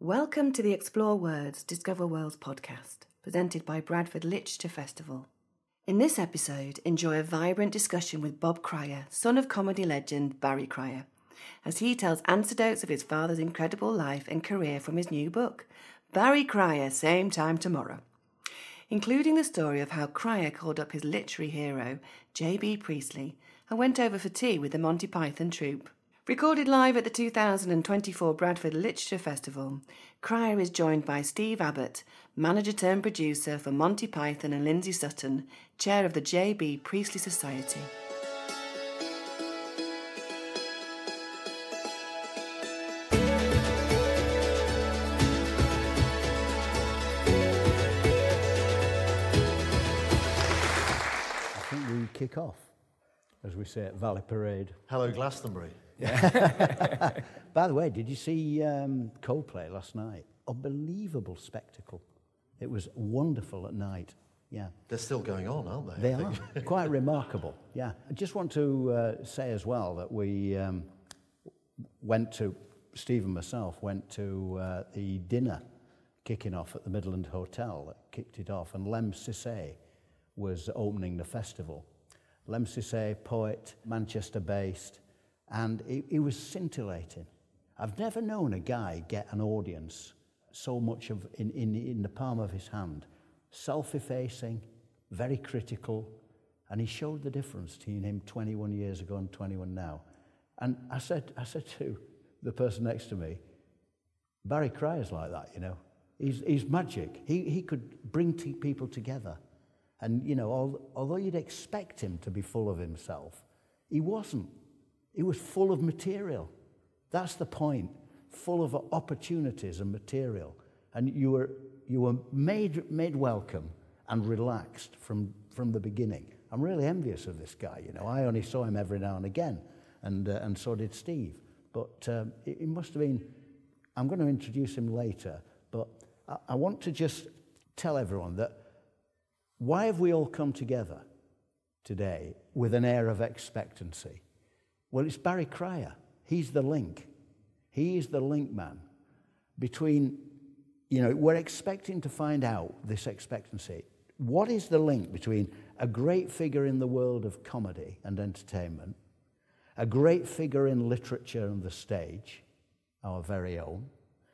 Welcome to the Explore Words, Discover Worlds podcast, presented by Bradford Literature Festival. In this episode, enjoy a vibrant discussion with Bob Cryer, son of comedy legend Barry Cryer, as he tells anecdotes of his father's incredible life and career from his new book, Barry Cryer, Same Time Tomorrow, including the story of how Cryer called up his literary hero, J.B. Priestley, and went over for tea with the Monty Python troupe. Recorded live at the 2024 Bradford Literature Festival, Cryer is joined by Steve Abbott, manager-turned-producer for Monty Python, and Lindsay Sutton, chair of the J.B. Priestley Society. I think we kick off, as we say at Valley Parade. Hello, Glastonbury. By the way, did you see Coldplay last night? Unbelievable spectacle. It was wonderful at night. Yeah, They're still going on, aren't they? they are quite remarkable. Yeah, I just want to say as well that we Steve and myself went to the dinner kicking off at the Midland Hotel that kicked it off, and Lem Sissay was opening the festival. Lem Sissay, poet, Manchester-based, and he was scintillating. I've never known a guy get an audience so much of in the palm of his hand, self-effacing, very critical, and he showed the difference between him 21 years ago and 21 now. And I said to the person next to me, Barry Cryer's like that, you know. He's magic. He could bring people together. And, you know, although you'd expect him to be full of himself, he wasn't. He was full of material. That's the point. Full of opportunities and material. And you were made welcome and relaxed from the beginning. I'm really envious of this guy, you know. I only saw him every now and again, and so did Steve. But it must have been, I'm going to introduce him later, but I want to just tell everyone that why have we all come together today with an air of expectancy? Well, it's Barry Cryer. He's the link. He is the link man between, you know, we're expecting to find out this expectancy. What is the link between a great figure in the world of comedy and entertainment, a great figure in literature and the stage, our very own,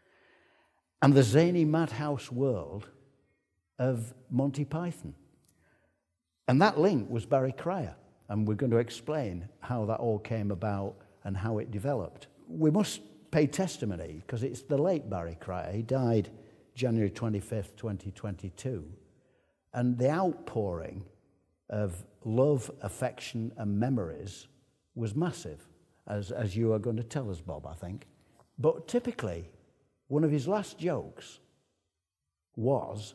and the zany madhouse world of Monty Python? And that link was Barry Cryer. And we're going to explain how that all came about and how it developed. We must pay testimony because it's the late Barry Cryer. He died January 25th, 2022. And the outpouring of love, affection, and memories was massive, as you are going to tell us, Bob, I think. But typically, one of his last jokes was,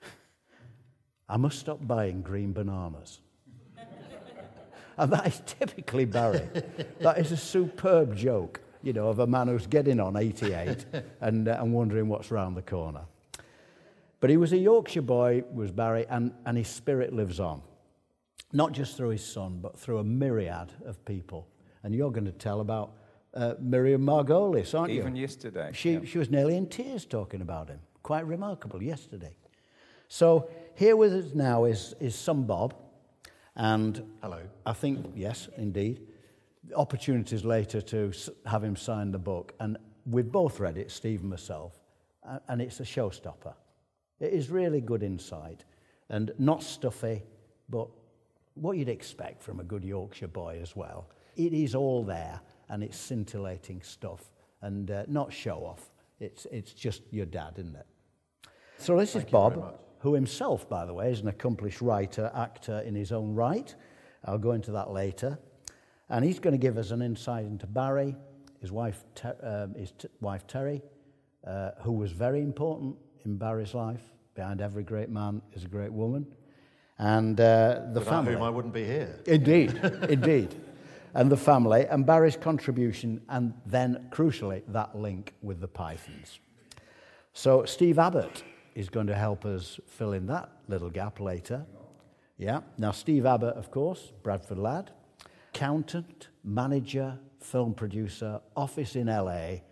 I must stop buying green bananas. And that is typically Barry. That is a superb joke, you know, of a man who's getting on 88 and wondering what's round the corner. But he was a Yorkshire boy, was Barry, and his spirit lives on. Not just through his son, but through a myriad of people. And you're going to tell about Miriam Margolis, aren't you? Even yesterday. She was nearly in tears talking about him. Quite remarkable yesterday. So here with us now is son Bob. And hello. I think, yes, indeed, opportunities later to have him sign the book. And we've both read it, Steve and myself, and it's a showstopper. It is really good insight and not stuffy, but what you'd expect from a good Yorkshire boy as well. It is all there, and it's scintillating stuff, and not show-off. It's just your dad, isn't it? So this is Bob, who himself, by the way, is an accomplished writer, actor in his own right. I'll go into that later. And he's going to give us an insight into Barry, his wife Terry, who was very important in Barry's life. Behind every great man is a great woman. And the family. Without whom I wouldn't be here. Indeed, indeed. And the family, and Barry's contribution, and then, crucially, that link with the Pythons. So Steve Abbott is going to help us fill in that little gap later. Yeah. Now, Steve Abbott, of course, Bradford lad, accountant, manager, film producer, office in LA,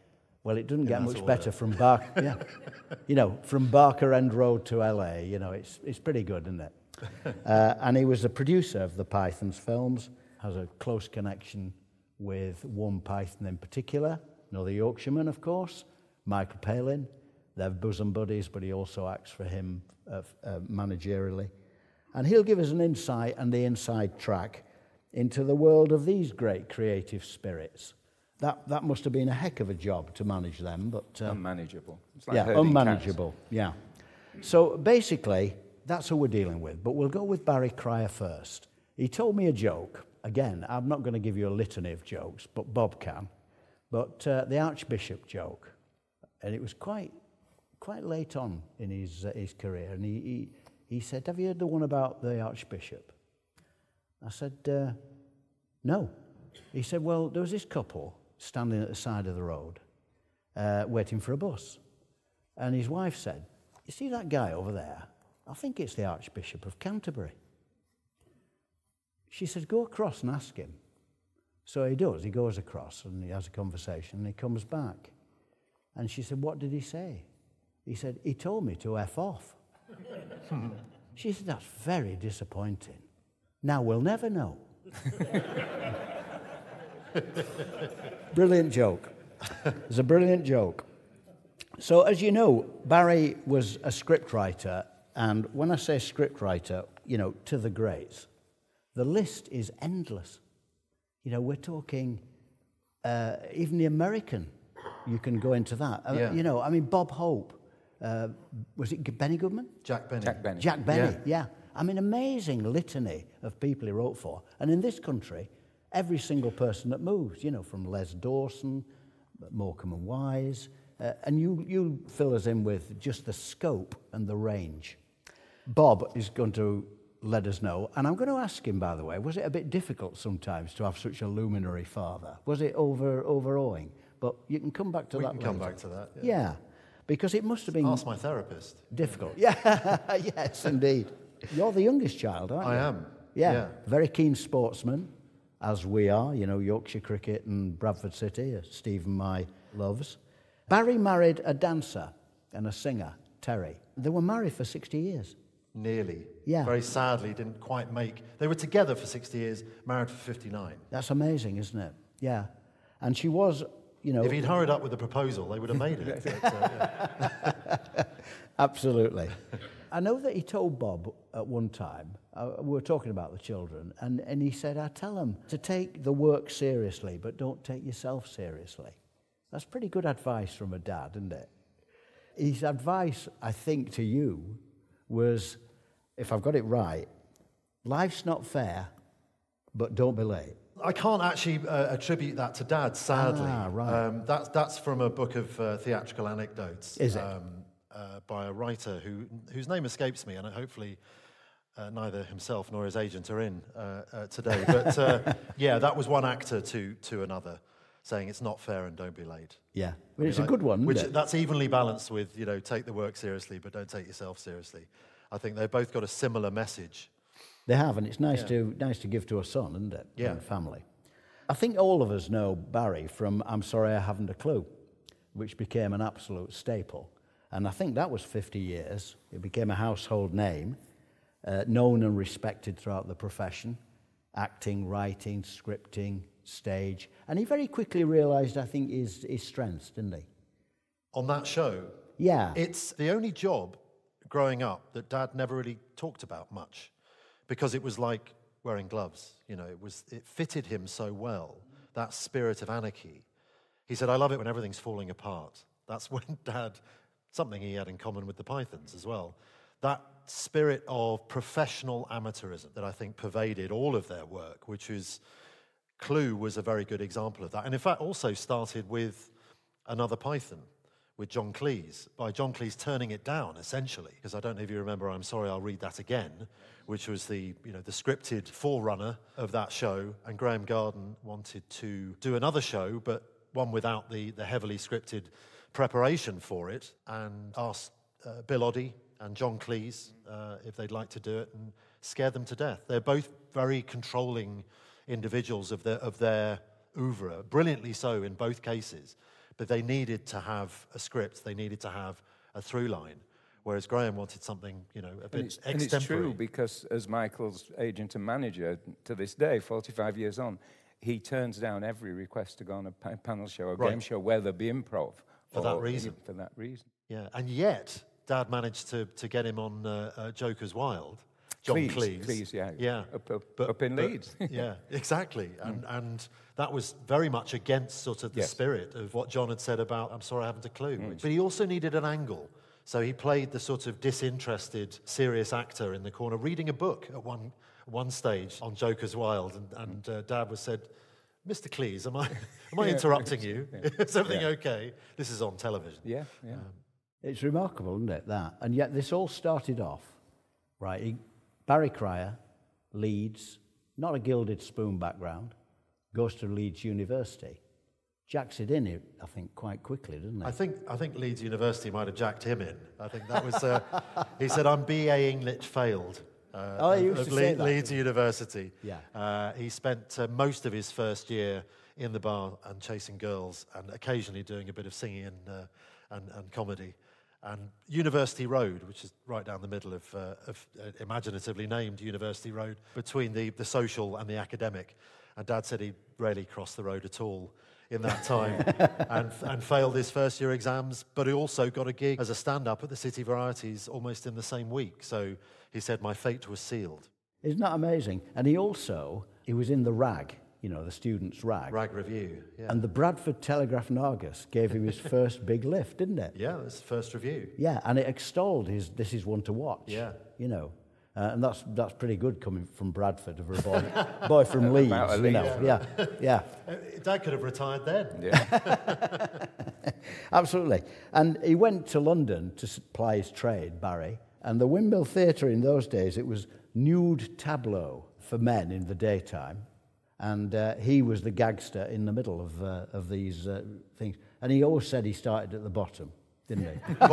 Well, it doesn't In get that much order. better from Barker. Yeah, from Barker End Road to LA. It's pretty good, isn't it? And he was a producer of the Pythons films. Has a close connection with one Python in particular. Another Yorkshireman, of course, Michael Palin. They're bosom buddies, but he also acts for him managerially. And he'll give us an insight and the inside track into the world of these great creative spirits. That must have been a heck of a job to manage them, but Unmanageable. It's like herding unmanageable. Yeah. So basically, that's who we're dealing with. But we'll go with Barry Cryer first. He told me a joke. Again, I'm not going to give you a litany of jokes, but Bob can. But the Archbishop joke, and it was quite late on in his career, and he said, "Have you heard the one about the Archbishop?" I said, "No." He said, "Well, there was this couple standing at the side of the road, waiting for a bus. And his wife said, 'You see that guy over there? I think it's the Archbishop of Canterbury.' She said, 'Go across and ask him.' So he does. He goes across and he has a conversation and he comes back. And she said, 'What did he say?' He said, 'He told me to F off.' She said, 'That's very disappointing. Now we'll never know.'" Brilliant joke. It's a brilliant joke. So, as you know, Barry was a scriptwriter, and when I say scriptwriter, to the greats, the list is endless. We're talking even the American. You can go into that. Yeah. Bob Hope. Was it Benny Goodman? Jack Benny. Jack Benny, yeah. Amazing litany of people he wrote for. And in this country, every single person that moves, from Les Dawson, Morecambe and Wise, and you fill us in with just the scope and the range. Bob is going to let us know, and I'm going to ask him, by the way, was it a bit difficult sometimes to have such a luminary father? Was it overawing? But you can come back to that We can come later. back to that. Yeah, because it must have been Ask my therapist. difficult. Yeah, yes, indeed. You're the youngest child, aren't you? I am. Yeah, very keen sportsman, as we are, Yorkshire cricket and Bradford City, Stephen my loves. Barry married a dancer and a singer, Terry. They were married for 60 years. Nearly. Yeah. Very sadly, didn't quite make. They were together for 60 years, married for 59. That's amazing, isn't it? Yeah. And she was, If he'd hurried up with the proposal, they would have made it. But, yeah. Absolutely. I know that he told Bob at one time, we were talking about the children, and he said, "I tell them to take the work seriously, but don't take yourself seriously." That's pretty good advice from a dad, isn't it? His advice, I think, to you was, if I've got it right, life's not fair, but don't be late. I can't actually attribute that to Dad, sadly. Right. That's from a book of theatrical anecdotes. Is it? By a writer whose name escapes me, and hopefully neither himself nor his agent are in today. But yeah, that was one actor to another, saying it's not fair and don't be late. Yeah, it's a good one, isn't it? That's evenly balanced with, take the work seriously, but don't take yourself seriously. I think they've both got a similar message. They have, and it's nice to give to a son, isn't it? Yeah. And family. I think all of us know Barry from I'm Sorry I Haven't a Clue, which became an absolute staple. And I think that was 50 years. It became a household name, known and respected throughout the profession, acting, writing, scripting, stage. And he very quickly realised, I think, his strengths, didn't he? On that show, Yeah. it's the only job growing up that Dad never really talked about much, because it was like wearing gloves. It fitted him so well, that spirit of anarchy. He said, "I love it when everything's falling apart." That's when Dad, something he had in common with the Pythons as well, that spirit of professional amateurism that I think pervaded all of their work, which is, Clue was a very good example of that. And in fact also started with another Python, with John Cleese, by John Cleese turning it down, essentially. Because I don't know if you remember I'm Sorry, I'll Read That Again, which was the scripted forerunner of that show. And Graham Garden wanted to do another show, but one without the heavily scripted preparation for it, and asked Bill Oddie and John Cleese if they'd like to do it, and scared them to death. They're both very controlling individuals of their oeuvre, brilliantly so in both cases. But they needed to have a script, they needed to have a through line, whereas Graham wanted something, a bit extemporary. And it's true, because as Michael's agent and manager to this day, 45 years on, he turns down every request to go on a panel show or game show where there'll be improv. For that reason. For that reason. Yeah, and yet Dad managed to get him on Joker's Wild. John Cleese. Cleese, yeah. Yeah. Up in Leeds. Yeah, exactly. And that was very much against sort of the spirit of what John had said about I'm sorry, I haven't a clue. But he also needed an angle. So he played the sort of disinterested, serious actor in the corner, reading a book at one stage on Joker's Wild. And Dad was said, Mr. Cleese, am I interrupting you? Is everything okay? This is on television. Yeah. It's remarkable, isn't it, that? And yet this all started off, right? Barry Cryer, Leeds, not a gilded spoon background, goes to Leeds University. Jacks it in, I think, quite quickly, doesn't he? I think Leeds University might have jacked him in. I think that was... he said, I'm BA English failed. He used to say that. Leeds University. Yeah. He spent most of his first year in the bar and chasing girls and occasionally doing a bit of singing and comedy. And University Road, which is right down the middle of imaginatively named University Road, between the social and the academic. And Dad said he rarely crossed the road at all in that time and failed his first year exams, but he also got a gig as a stand-up at the City Varieties almost in the same week. So he said, my fate was sealed. Isn't that amazing? And he was in the RAG, the students' RAG. RAG Review, yeah. And the Bradford Telegraph and Argus gave him his first big lift, didn't it? Yeah, that's the first review. Yeah, and it extolled his This Is One to Watch. Yeah. And that's pretty good coming from Bradford for a boy from Leeds. Yeah. Dad could have retired then. Yeah. Absolutely. And he went to London to ply his trade, Barry. And the Windmill Theatre in those days, it was nude tableau for men in the daytime. And he was the gagster in the middle of these things. And he always said he started at the bottom, didn't he?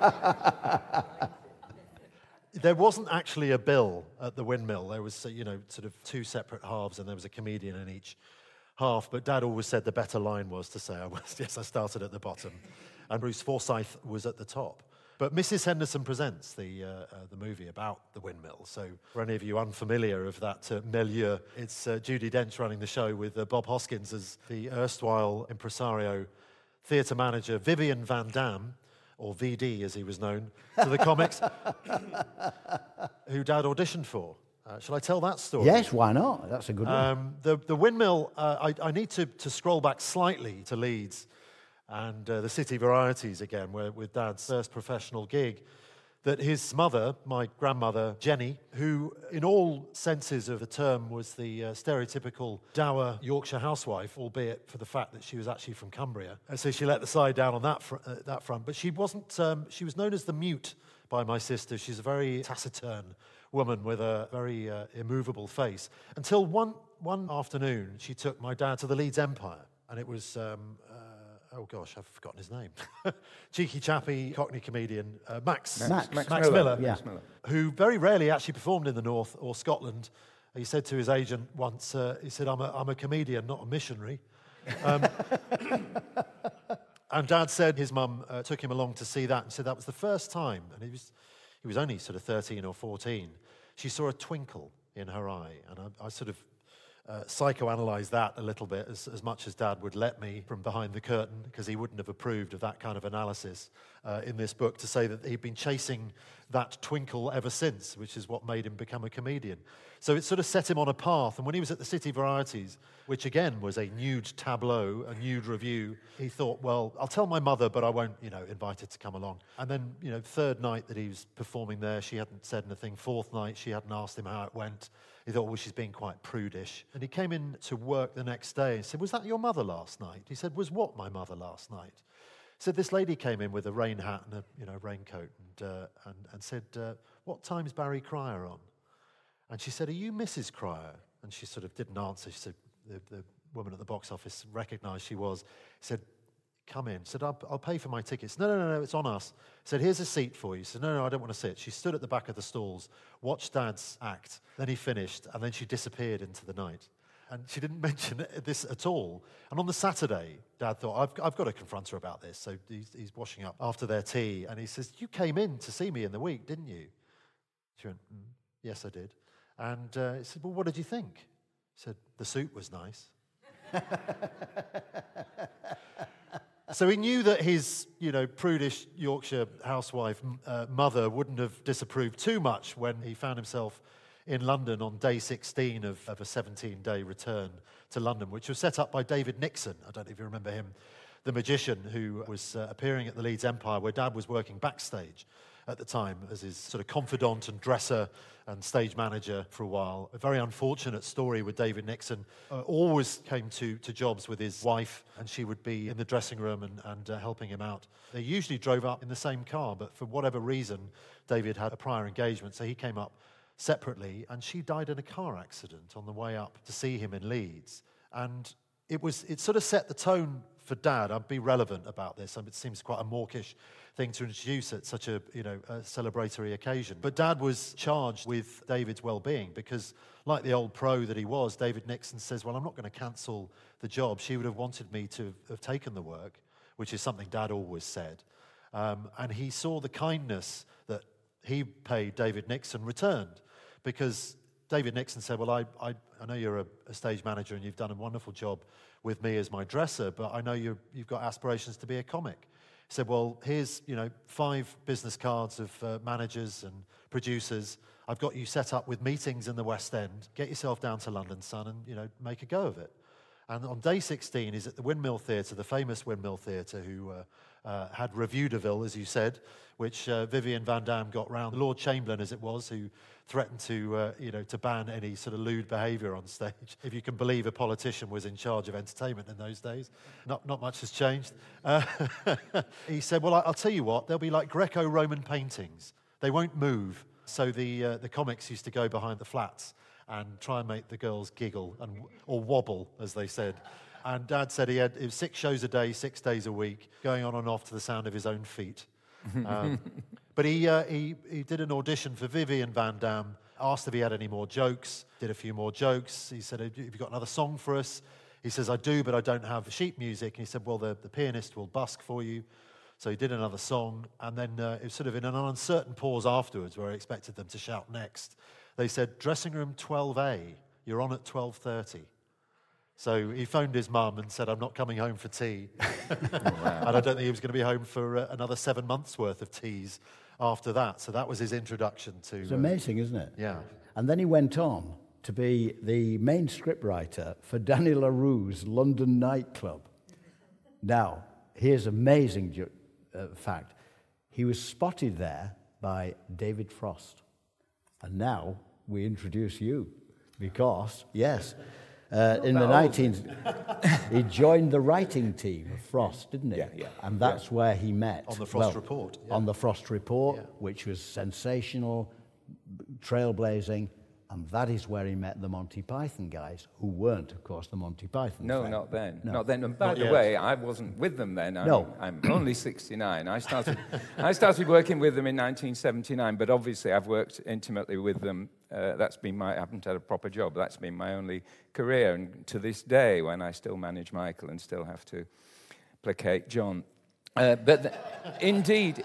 There wasn't actually a bill at the Windmill. There was, sort of two separate halves, and there was a comedian in each half. But Dad always said the better line was to say, I started at the bottom. And Bruce Forsyth was at the top. But Mrs. Henderson Presents, the movie about the Windmill. So for any of you unfamiliar of that milieu, it's Judi Dench running the show with Bob Hoskins as the erstwhile impresario theatre manager Vivian Van Dam, or VD as he was known to the comics, who Dad auditioned for. Shall I tell that story? Yes, why not? That's a good one. The Windmill, I need to scroll back slightly to Leeds and the City Varieties again, with Dad's first professional gig, that his mother, my grandmother, Jenny, who in all senses of the term was the stereotypical dour Yorkshire housewife, albeit for the fact that she was actually from Cumbria. And so she let the side down on that front. But she wasn't, she was known as the Mute by my sister. She's a very taciturn woman with a very immovable face. Until one afternoon, she took my dad to the Leeds Empire. And it was... oh gosh, I've forgotten his name. Cheeky chappy, Cockney comedian, Max Miller, yeah. Who very rarely actually performed in the North or Scotland. He said to his agent once, he said, I'm a comedian, not a missionary. And Dad said his mum took him along to see that and said that was the first time, and he was only sort of 13 or 14, she saw a twinkle in her eye. And I sort of psychoanalyze that a little bit, as much as Dad would let me from behind the curtain, because he wouldn't have approved of that kind of analysis in this book, to say that he'd been chasing that twinkle ever since, which is what made him become a comedian. So it sort of set him on a path. And when he was at the City Varieties, which again was a nude tableau, a nude review, he thought, well, I'll tell my mother, but I won't, invite her to come along. And then, third night that he was performing there, she hadn't said anything. Fourth night, she hadn't asked him how it went. He thought, well, she's being quite prudish. And he came in to work the next day and said, was that your mother last night? He said, was what my mother last night? He said, this lady came in with a rain hat and a raincoat and said, what time's Barry Cryer on? And she said, are you Mrs. Cryer? And she sort of didn't answer. She said, the woman at the box office recognised she was. He said, come in. Said, I'll pay for my tickets. No, it's on us. Said, here's a seat for you. Said, no, I don't want to sit. She stood at the back of the stalls, watched Dad's act. Then he finished, and then she disappeared into the night. And she didn't mention this at all. And on the Saturday, Dad thought, I've got to confront her about this. So he's washing up after their tea, and he says, you came in to see me in the week, didn't you? She went, yes, I did. And he said, well, what did you think? He said, the suit was nice. So he knew that his, prudish Yorkshire housewife mother wouldn't have disapproved too much when he found himself in London on day 16 of a 17-day return to London, which was set up by David Nixon. I don't know if you remember him, the magician who was appearing at the Leeds Empire, where Dad was working backstage at the time as his sort of confidant and dresser and stage manager for a while. A very unfortunate story with David Nixon. Always came to jobs with his wife, and she would be in the dressing room and helping him out. They usually drove up in the same car, but for whatever reason, David had a prior engagement, so he came up separately, and she died in a car accident on the way up to see him in Leeds. And it sort of set the tone for Dad. I'd be relevant about this. It seems quite a mawkish thing to introduce at such a celebratory occasion. But Dad was charged with David's well-being because, like the old pro that he was, David Nixon says, well, I'm not going to cancel the job. She would have wanted me to have taken the work, which is something Dad always said. And he saw the kindness that he paid David Nixon returned, because David Nixon said, well, I know you're a stage manager and you've done a wonderful job with me as my dresser, but I know you've got aspirations to be a comic. He said, well, here's 5 business cards of managers and producers. I've got you set up with meetings in the West End. Get yourself down to London, son, and make a go of it. And on day 16, he's at the Windmill Theatre, the famous Windmill Theatre, who had Revue de Ville, as you said, which Vivian Van Damme got round. The Lord Chamberlain, as it was, who threatened to ban any sort of lewd behaviour on stage. If you can believe a politician was in charge of entertainment in those days. Not much has changed. He said, well, I'll tell you what, they'll be like Greco-Roman paintings. They won't move. So the comics used to go behind the flats and try and make the girls giggle or wobble, as they said. And Dad said it was 6 shows a day, 6 days a week, going on and off to the sound of his own feet. But he did an audition for Vivian Van Damme, asked if he had any more jokes, did a few more jokes. He said, have you got another song for us? He says, I do, but I don't have sheet music. And he said, well, the pianist will busk for you. So he did another song, and then it was sort of in an uncertain pause afterwards where I expected them to shout next. They said, dressing room 12A, you're on at 12:30. So he phoned his mum and said, I'm not coming home for tea. Wow. And I don't think he was going to be home for another 7 months' worth of teas after that. So that was his introduction to... It's amazing, isn't it? Yeah. And then he went on to be the main scriptwriter for Danny LaRue's London Nightclub. Now, here's an amazing fact. He was spotted there by David Frost. And now we introduce you because, yes... in the 19th, he joined the writing team of Frost, didn't he? Yeah. And that's where he met. On the Frost Report. Yeah. On the Frost Report, which was sensational, trailblazing, and that is where he met the Monty Python guys, who weren't, of course, the Monty Python No, fans. not then. No. Not then. And by the way, I wasn't with them then. I'm only 69. I started working with them in 1979, but obviously I've worked intimately with them. I haven't had a proper job. That's been my only career. And to this day, when I still manage Michael and still have to placate John. Indeed,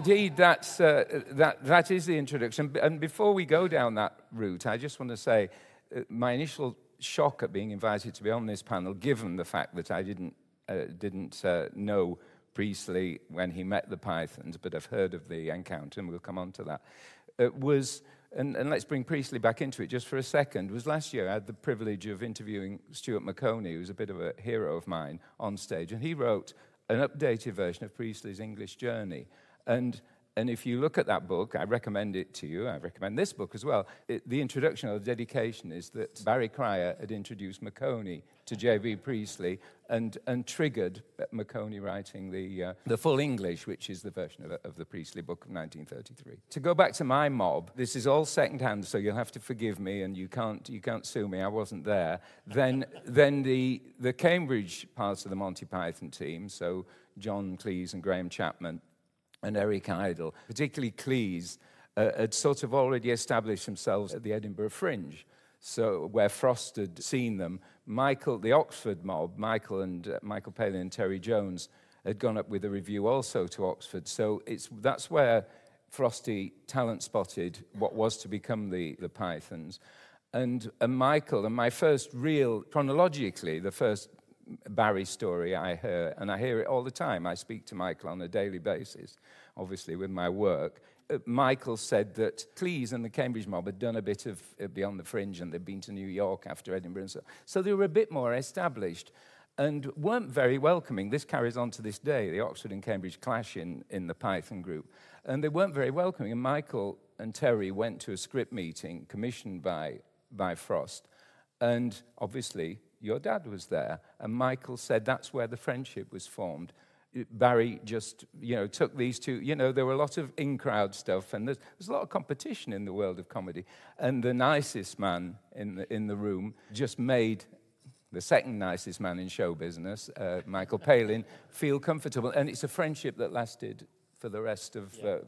that is the introduction. And before we go down that route, I just want to say my initial shock at being invited to be on this panel, given the fact that I didn't know Priestley when he met the Pythons, but I've heard of the encounter, and we'll come on to that, was... And let's bring Priestley back into it just for a second. Was last year I had the privilege of interviewing Stuart Maconie, who's a bit of a hero of mine, on stage, and he wrote an updated version of Priestley's English Journey. And if you look at that book, I recommend it to you. I recommend this book as well. The introduction or the dedication is that Barry Cryer had introduced Maconie to J.B. Priestley and triggered Maconie writing the full English, which is the version of the Priestley book of 1933. To go back to my mob, this is all secondhand, so you'll have to forgive me, and you can't sue me. I wasn't there. Then the Cambridge parts of the Monty Python team, so John Cleese and Graham Chapman and Eric Idle, particularly Cleese, had sort of already established themselves at the Edinburgh Fringe. So where Frost had seen them, Michael, the Oxford mob, Michael Palin and Terry Jones had gone up with a review also to Oxford. So that's where Frosty talent spotted what was to become the Pythons. And Michael, and my first real, chronologically, the first Barry story I hear, and I hear it all the time. I speak to Michael on a daily basis, obviously with my work. Michael said that Cleese and the Cambridge mob had done a bit of Beyond the Fringe, and they'd been to New York after Edinburgh. And so they were a bit more established and weren't very welcoming. This carries on to this day, the Oxford and Cambridge clash in the Python group. And they weren't very welcoming. And Michael and Terry went to a script meeting commissioned by Frost. And obviously, your dad was there. And Michael said that's where the friendship was formed. Barry just, took these two. There were a lot of in-crowd stuff, and there's a lot of competition in the world of comedy. And the nicest man in the room just made the second nicest man in show business, Michael Palin, feel comfortable. And it's a friendship that lasted for the rest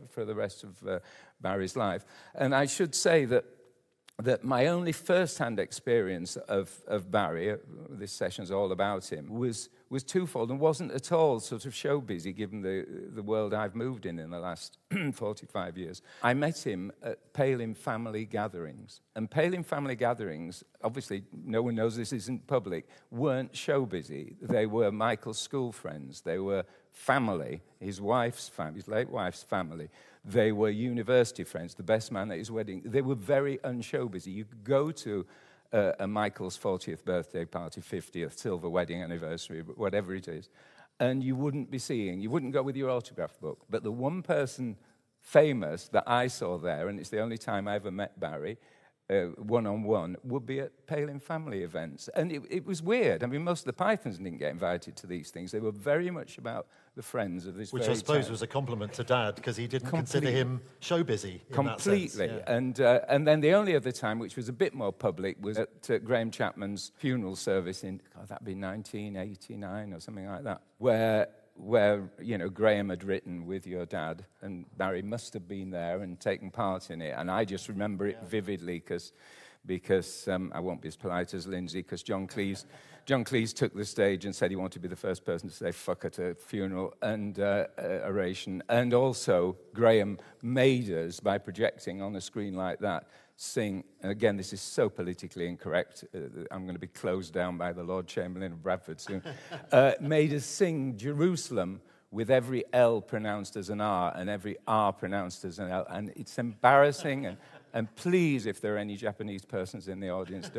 of Barry's life. And I should say that my only first-hand experience of Barry, this session's all about him, was twofold and wasn't at all sort of show busy given the world I've moved in the last 45 years. I met him at Palin family gatherings. And Palin family gatherings, obviously no one knows this isn't public, weren't show busy. They were Michael's school friends. They were family, his late wife's family. They were university friends, the best man at his wedding. They were very unshow busy. You could go to a Michael's 40th birthday party, 50th, silver wedding anniversary, whatever it is, and you wouldn't go with your autograph book. But the one person famous that I saw there, and it's the only time I ever met Barry, one-on-one, would be at Palin family events. And it was weird. I mean, most of the Pythons didn't get invited to these things. They were very much about the friends of this Which I suppose was a compliment to Dad, because he didn't consider him show busy in completely. that sense. Yeah. And then the only other time, which was a bit more public, was at Graham Chapman's funeral service in, that'd be 1989 or something like that, where Graham had written with your dad, and Barry must have been there and taken part in it. And I just remember it vividly because I won't be as polite as Lindsay, because John Cleese took the stage and said he wanted to be the first person to say fuck at a funeral and oration. And also, Graham made us, by projecting on a screen like that, sing, and again, this is so politically incorrect, I'm going to be closed down by the Lord Chamberlain of Bradford soon, made us sing Jerusalem with every L pronounced as an R and every R pronounced as an L, and it's embarrassing, and please, if there are any Japanese persons in the audience,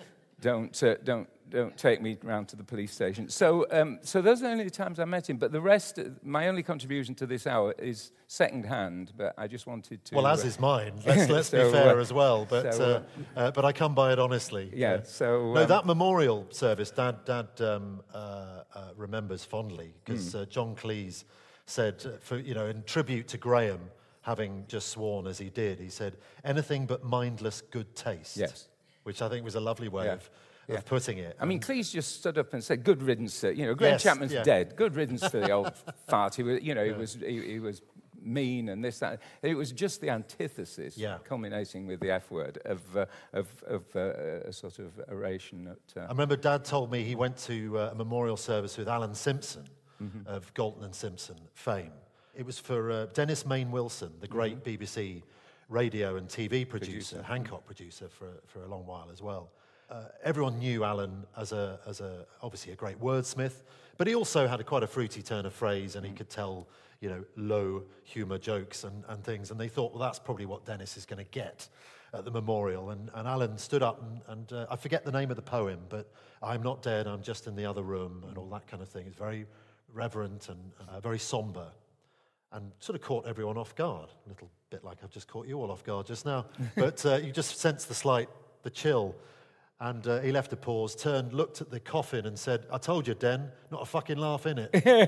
don't take me round to the police station. So those are the only times I met him. But the rest, my only contribution to this hour is second-hand. But I just wanted to. Well, as is mine. Let's be fair as well. But I come by it honestly. Yeah. So no, that memorial service, Dad remembers fondly, because John Cleese said, in tribute to Graham, having just sworn as he did, he said, "Anything but mindless good taste." Yes. Which I think was a lovely way of putting it. I mean, Cleese just stood up and said, "Good riddance to, Graham Chapman's dead. Good riddance to the old fart. He was mean and this, that." It was just the antithesis, culminating with the F word of a sort of oration. I remember Dad told me he went to a memorial service with Alan Simpson of Galton and Simpson fame. It was for Dennis Main Wilson, the great BBC radio and TV producer, Hancock producer for a long while as well. Everyone knew Alan as obviously a great wordsmith, but he also had quite a fruity turn of phrase, and he could tell low humour jokes and things. And they thought, well, that's probably what Dennis is going to get at the memorial. And Alan stood up and I forget the name of the poem, but "I'm not dead, I'm just in the other room," and all that kind of thing. It's very reverent and very sombre, and sort of caught everyone off guard, a little bit like I've just caught you all off guard just now. But you just sensed the chill. And he left a pause, turned, looked at the coffin and said, "I told you, Den, not a fucking laugh in it."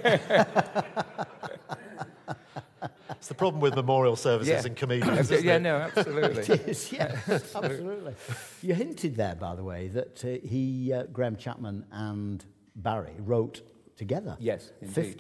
It's the problem with memorial services and comedians, isn't it? No, absolutely. It is, absolutely. You hinted there, by the way, that Graham Chapman and Barry wrote together. Yes, indeed. 50.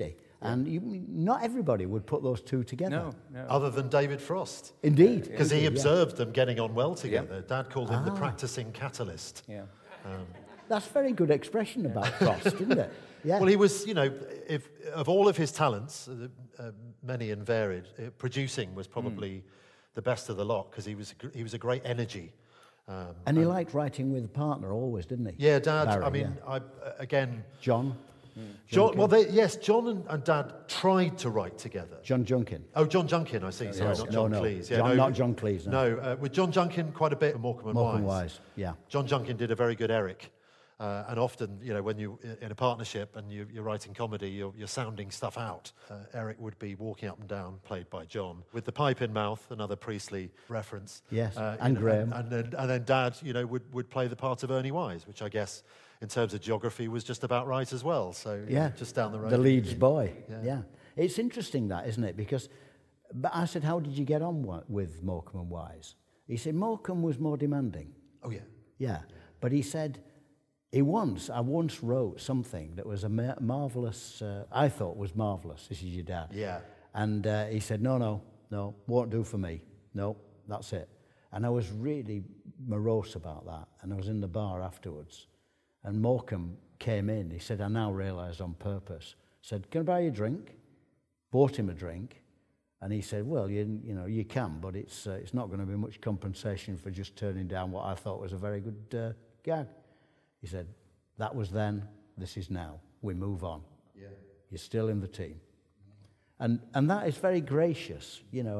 And not everybody would put those two together. No. Other than David Frost. Indeed. Because he Yeah. observed them getting on well together. Yeah. Dad called him the practicing catalyst. Yeah. That's a very good expression about Frost, isn't it? Yeah. Well, he was, if of all of his talents, many and varied, producing was probably the best of the lot because he was a great energy. And he liked writing with a partner always, didn't he? Yeah, Dad. Barry, Again, John. John. Well, yes, John and Dad tried to write together. John Junkin. Oh, John Junkin, I see. Sorry, not John Cleese. Yeah, Not John Cleese. No, with John Junkin, quite a bit of Morecambe and Morecambe Wise. Wise, yeah. John Junkin did a very good Eric. And often, when you're in a partnership and you're writing comedy, you're sounding stuff out. Eric would be walking up and down, played by John, with the pipe in mouth, another Priestley reference. Yes, and Graham. And then Dad, would play the part of Ernie Wise, which I guess, in terms of geography, was just about right as well. So, just down the road. The Leeds boy, yeah. It's interesting that, isn't it? But I said, how did you get on with Morecambe and Wise? He said, Morecambe was more demanding. Oh, yeah. Yeah, but he said... I once wrote something that was a marvellous, I thought was marvellous. This is your dad. Yeah. And he said, no, won't do for me. No, that's it. And I was really morose about that. And I was in the bar afterwards. And Morecambe came in. He said, I now realise on purpose. Said, can I buy you a drink? Bought him a drink. And he said, well, you can, but it's not going to be much compensation for just turning down what I thought was a very good gag. He said, that was then, this is now. We move on. Yeah. You're still in the team. And that is very gracious,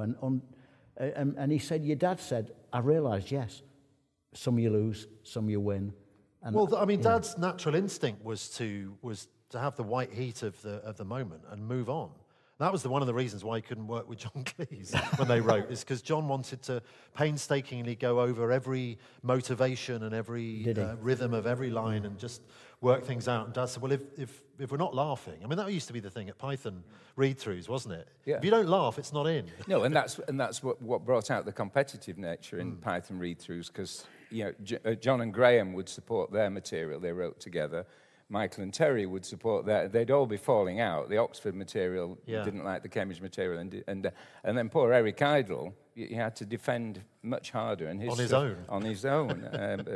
and he said, your dad said, I realised, yes, some you lose, some you win. And Dad's natural instinct was to have the white heat of the moment and move on. That was one of the reasons why he couldn't work with John Cleese when they wrote, is because John wanted to painstakingly go over every motivation and every rhythm of every line and just work things out. And Dad said, well, if we're not laughing, that used to be the thing at Python read-throughs, wasn't it? Yeah. If you don't laugh, it's not in. No, and that's what brought out the competitive nature in Python read-throughs, because John and Graham would support their material they wrote together. Michael and Terry would support that. They'd all be falling out. The Oxford material didn't like the Cambridge material, and then poor Eric Idle, he had to defend much harder. And on his own. On his own,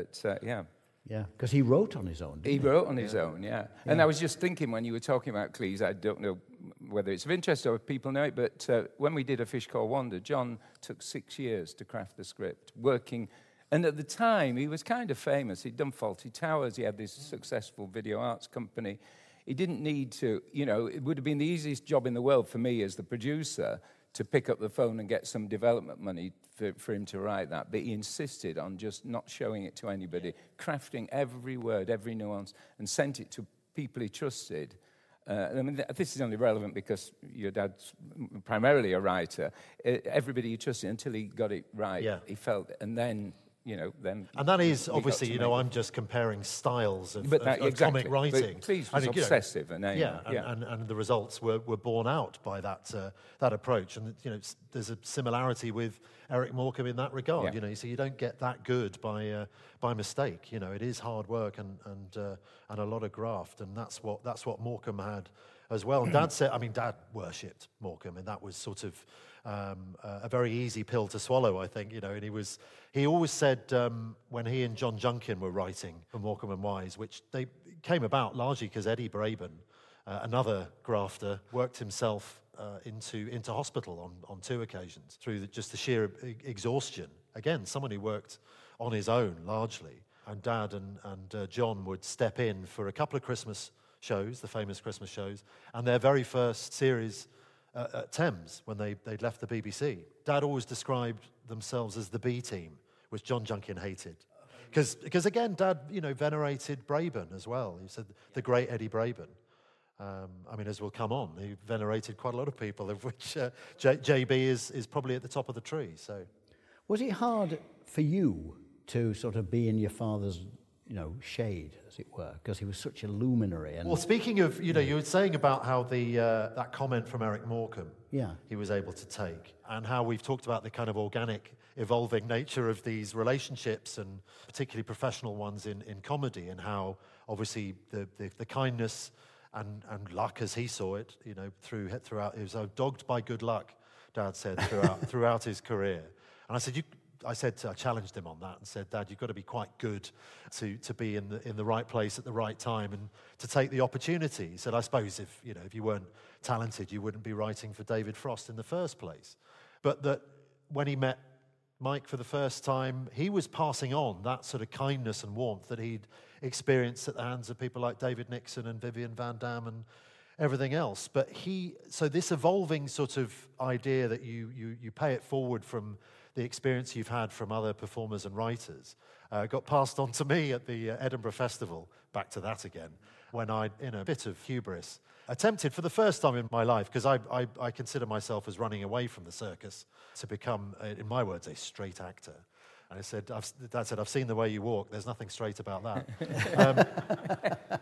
Yeah, because he wrote on his own, He wrote on his own, yeah. And I was just thinking when you were talking about Cleese, I don't know whether it's of interest or if people know it, but when we did A Fish Called Wanda, John took 6 years to craft the script, working... And at the time, he was kind of famous. He'd done Fawlty Towers. He had this successful video arts company. He didn't need to, it would have been the easiest job in the world for me as the producer to pick up the phone and get some development money for him to write that. But he insisted on just not showing it to anybody, crafting every word, every nuance, and sent it to people he trusted. This is only relevant because your dad's primarily a writer. Everybody he trusted until he got it right. Yeah. He felt, and then... then... And that is, obviously, I'm just comparing styles of comic writing. But Cleese was obsessive. And the results were borne out by that approach. And, there's a similarity with Eric Morecambe in that regard. Yeah. So you don't get that good by mistake. It is hard work and a lot of graft. And that's what Morecambe had as well. And Dad said, Dad worshipped Morecambe, and that was sort of... a very easy pill to swallow, I think, and he always said when he and John Junkin were writing for Morecambe and Wise, which they came about largely because Eddie Braben, another grafter, worked himself into hospital on 2 occasions through just the sheer exhaustion. Again, someone who worked on his own largely, and Dad and John would step in for a couple of Christmas shows, the famous Christmas shows, and their very first series at Thames when they'd left the BBC. Dad always described themselves as the B team, which John Junkin hated. Because again, Dad, venerated Braben as well. He said the great Eddie Braben. As we'll come on, he venerated quite a lot of people, of which JB is probably at the top of the tree. So, was it hard for you to sort of be in your father's shade, as it were, because he was such a luminary? And... Well, speaking of, you were saying about how that comment from Eric Morecambe, he was able to take, and how we've talked about the kind of organic, evolving nature of these relationships, and particularly professional ones in comedy, and how obviously the kindness and luck as he saw it, you know, throughout. He was dogged by good luck, Dad said, throughout his career. And I challenged him on that and said, Dad, you've got to be quite good to be in the right place at the right time and to take the opportunity. He said, I suppose if you weren't talented, you wouldn't be writing for David Frost in the first place. But that when he met Mike for the first time, he was passing on that sort of kindness and warmth that he'd experienced at the hands of people like David Nixon and Vivian Van Damme and everything else. But so this evolving sort of idea that you pay it forward from the experience you've had from other performers and writers got passed on to me at the Edinburgh Festival, back to that again, when I, in a bit of hubris, attempted for the first time in my life, because I consider myself as running away from the circus, to become, in my words, a straight actor. And Dad said, I've seen the way you walk, there's nothing straight about that.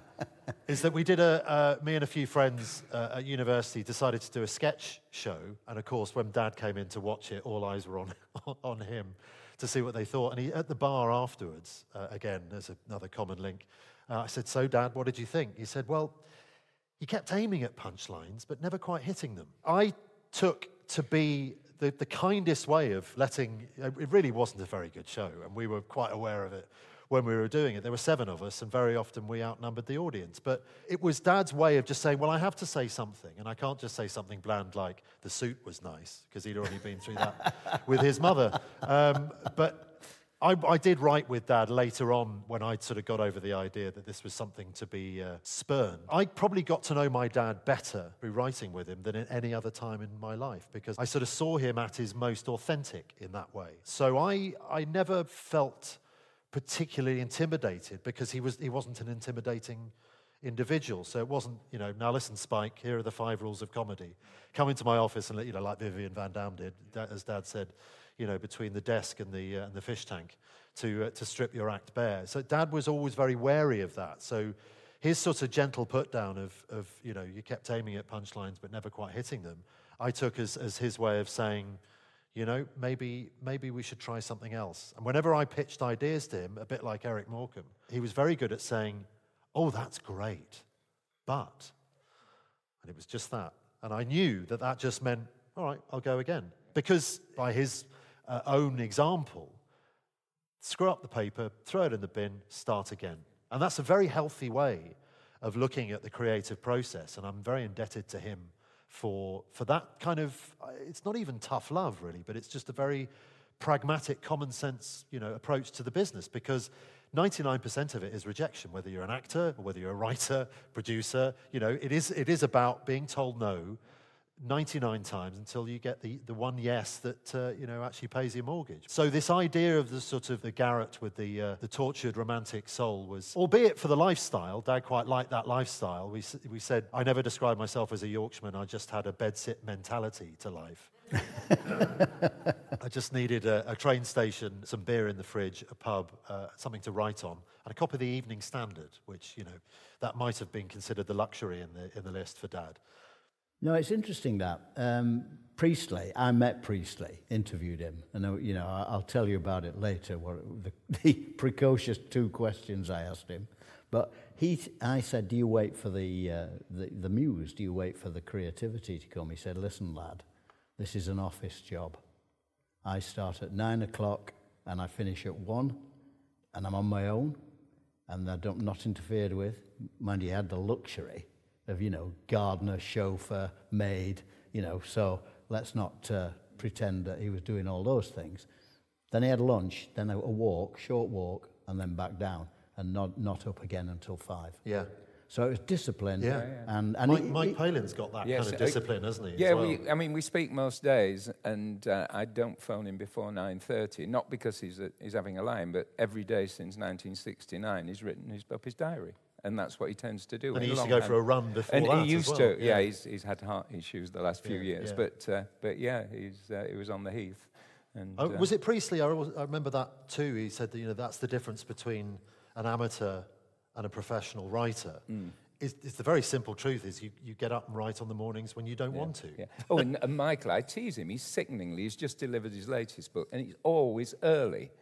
Is that we did me and a few friends at university decided to do a sketch show, and of course when Dad came in to watch it, all eyes were on him to see what they thought. And at the bar afterwards, again, there's another common link, I said, so Dad, what did you think? He said, well, he kept aiming at punchlines, but never quite hitting them. I took to be the kindest way of letting, it really wasn't a very good show, and we were quite aware of it when we were doing it. There were 7 of us, and very often we outnumbered the audience. But it was Dad's way of just saying, well, I have to say something, and I can't just say something bland like the suit was nice, because he'd already been through that with his mother. But I did write with Dad later on when I'd sort of got over the idea that this was something to be spurned. I probably got to know my dad better through writing with him than at any other time in my life, because I sort of saw him at his most authentic in that way. So I never felt particularly intimidated, because he wasn't an intimidating individual. So it wasn't, now listen, Spike, here are the 5 rules of comedy. Come into my office and, like Vivian Van Damme did, as Dad said, between the desk and the fish tank, to strip your act bare. So Dad was always very wary of that. So his sort of gentle put down of you kept aiming at punchlines but never quite hitting them, I took as his way of saying, maybe we should try something else. And whenever I pitched ideas to him, a bit like Eric Morecambe, he was very good at saying, oh, that's great, but, and it was just that. And I knew that just meant, all right, I'll go again. Because by his own example, screw up the paper, throw it in the bin, start again. And that's a very healthy way of looking at the creative process, and I'm very indebted to him for that kind of, it's not even tough love really, but it's just a very pragmatic, common sense, approach to the business, because 99% of it is rejection, whether you're an actor or whether you're a writer, producer, it is about being told no 99 times until you get the one yes that actually pays your mortgage. So this idea of the sort of the Garrett with the tortured romantic soul was, albeit for the lifestyle, Dad quite liked that lifestyle. We said, I never described myself as a Yorkshireman, I just had a bedsit mentality to life. I just needed a train station, some beer in the fridge, a pub, something to write on, and a copy of the Evening Standard, which, that might have been considered the luxury in the list for Dad. No, it's interesting that. Priestley, I met Priestley, interviewed him, and I'll tell you about it later, the precocious 2 questions I asked him. But I said, do you wait for the muse? Do you wait for the creativity to come? He said, listen, lad, this is an office job. I start at 9 o'clock and I finish at 1, and I'm on my own, and I'm not interfered with. Mind you, he had the luxury of, gardener, chauffeur, maid, so let's not pretend that he was doing all those things. Then he had lunch, then a walk, short walk, and then back down, and not up again until 5. Yeah. So it was discipline. Yeah. And Mike Palin's got that kind of discipline, hasn't he? Yeah, well? we speak most days, and I don't phone him before 9:30, not because he's having a line, but every day since 1969 he's written up his diary. And that's what he tends to do. And he used to go for a run before and that he used as well. to, yeah. He's had heart issues the last few years, yeah. But yeah, he was on the heath. And, was it Priestley? I remember that too. He said that that's the difference between an amateur and a professional writer. It's the very simple truth is you get up and write on the mornings when you don't want to. Yeah. Oh, and Michael, I tease him. He's just delivered his latest book, and he's always early.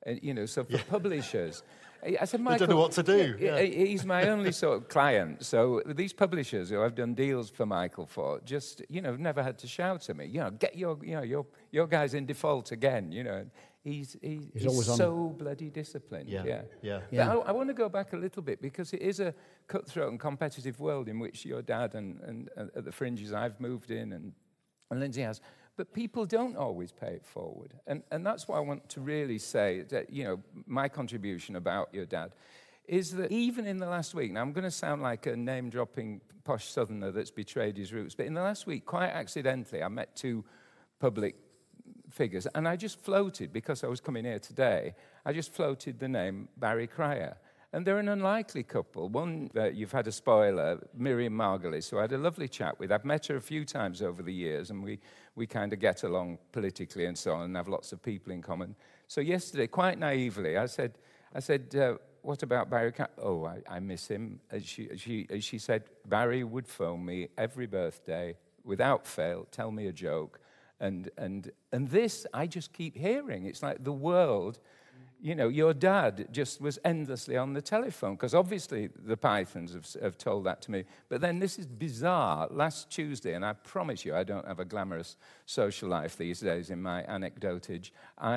So for publishers, I said, They Michael, don't know what to do. Yeah. he's my only sort of client. So these publishers who I've done deals for Michael for, just never had to shout at me. Get your guy's in default again. He's always on. so bloody disciplined. Yeah. But I want to go back a little bit because it is a cutthroat and competitive world in which your dad and at the fringes I've moved in and Lindsay has. But people don't always pay it forward. And that's what I want to really say, that, my contribution about your dad is that even in the last week, now I'm going to sound like a name-dropping posh southerner that's betrayed his roots, but in the last week, quite accidentally, I met two public figures, and I just floated, because I was coming here today, I just floated the name Barry Cryer. And they're an unlikely couple. One, you've had a spoiler, Miriam Margolis, who I had a lovely chat with. I've met her a few times over the years, and we kind of get along politically and so on, and have lots of people in common. So yesterday, quite naively, I said, what about Barry? Oh, I miss him. As she said, Barry would phone me every birthday, without fail, tell me a joke. And this, I just keep hearing. It's like the world... your dad just was endlessly on the telephone, because obviously the Pythons have told that to me. But then this is bizarre. Last Tuesday, and I promise you I don't have a glamorous social life these days in my anecdotage,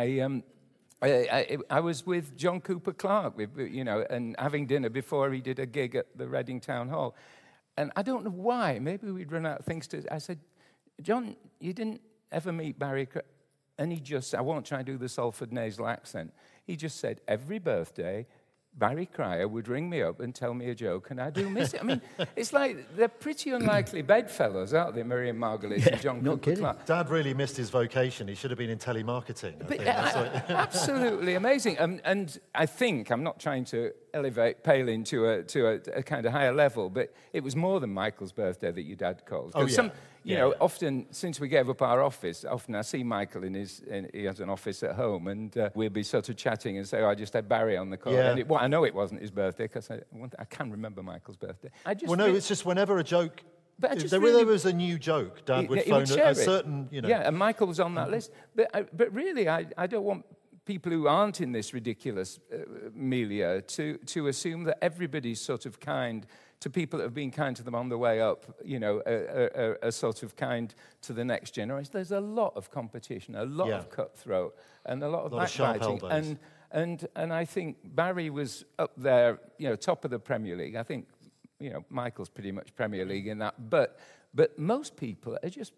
I was with John Cooper Clarke, and having dinner before he did a gig at the Reading Town Hall. And I don't know why. Maybe we'd run out of things to... I said, John, you didn't ever meet Barry... And he just... I won't try and do the Salford nasal accent. He just said, every birthday, Barry Cryer would ring me up and tell me a joke, and I do miss it. I mean, it's like they're pretty unlikely bedfellows, aren't they, Miriam Margolis and John Cooper Clarke? Dad really missed his vocation. He should have been in telemarketing. Absolutely amazing. And I think, I'm not trying to elevate Palin to a kind of higher level, but it was more than Michael's birthday that your dad called. Often, since we gave up our office, often I see Michael he has an office at home, and we'll be sort of chatting and say, I just had Barry on the call. Yeah. And I know it wasn't his birthday, because I can remember Michael's birthday. It's just whenever a joke... there was a new joke, Dad would phone a certain, Yeah, and Michael was on that list. But really, I don't want people who aren't in this ridiculous milieu to assume that everybody's sort of kind to people that have been kind to them on the way up, are sort of kind to the next generation. There's a lot of competition, a lot of cutthroat, and a lot of backbiting. And I think Barry was up there, top of the Premier League. I think, Michael's pretty much Premier League in that. But most people are just